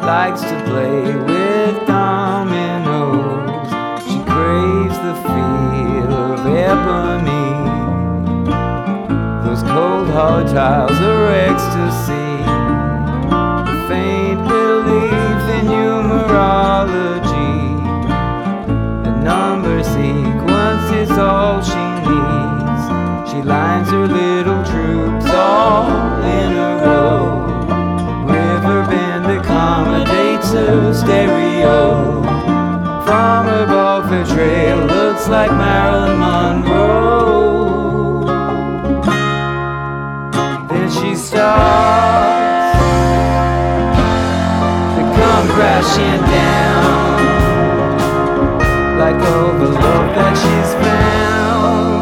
likes to play with dominoes. She craves the feel of ebony. Those cold hard tiles are ecstasy. The faint belief in numerology. The number sequence is all she needs. She lines her little troops all in a row. Riverbend accommodates her stereo. From above her trail looks like Marilyn Monroe. Then she starts to come crashing down, like all the love that she's found.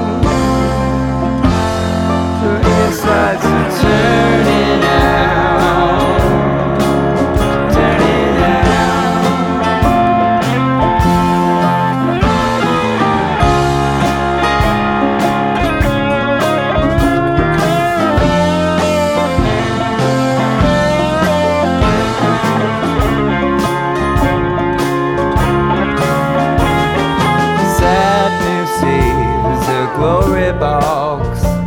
Her insides are turning out, turning out. Sadness is a glory box,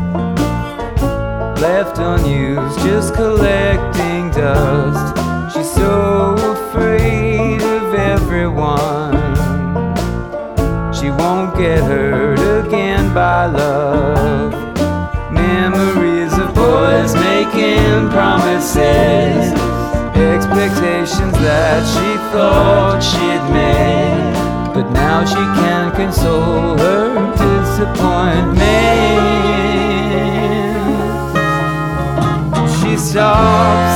left unused, just collecting dust. She's so afraid of everyone. She won't get hurt again by love. Memories of boys making promises, expectations that she thought she'd made. But now she can't console her disappointment. She stops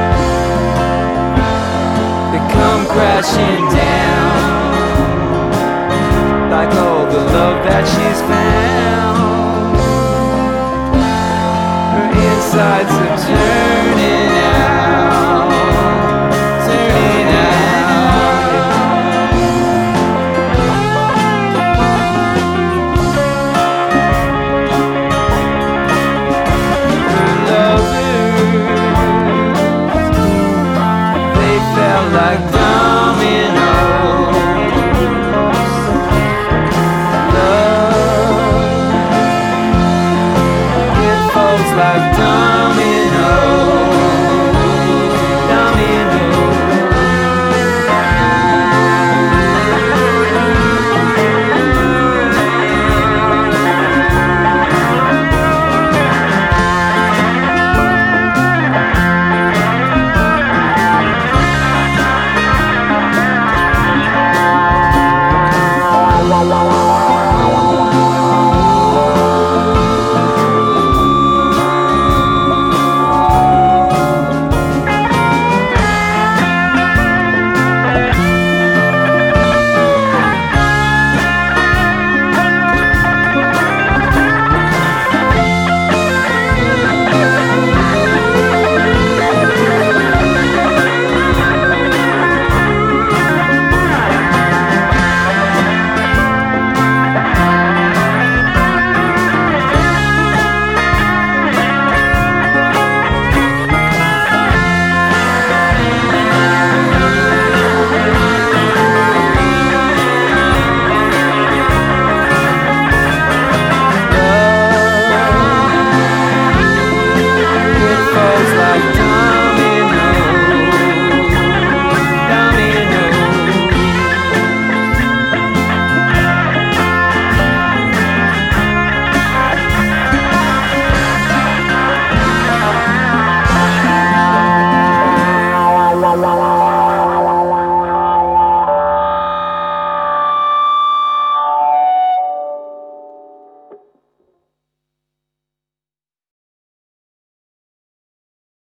to come crashing down, like all the love that she's found. Her insides are turning out, turning out. Her lovers, they felt like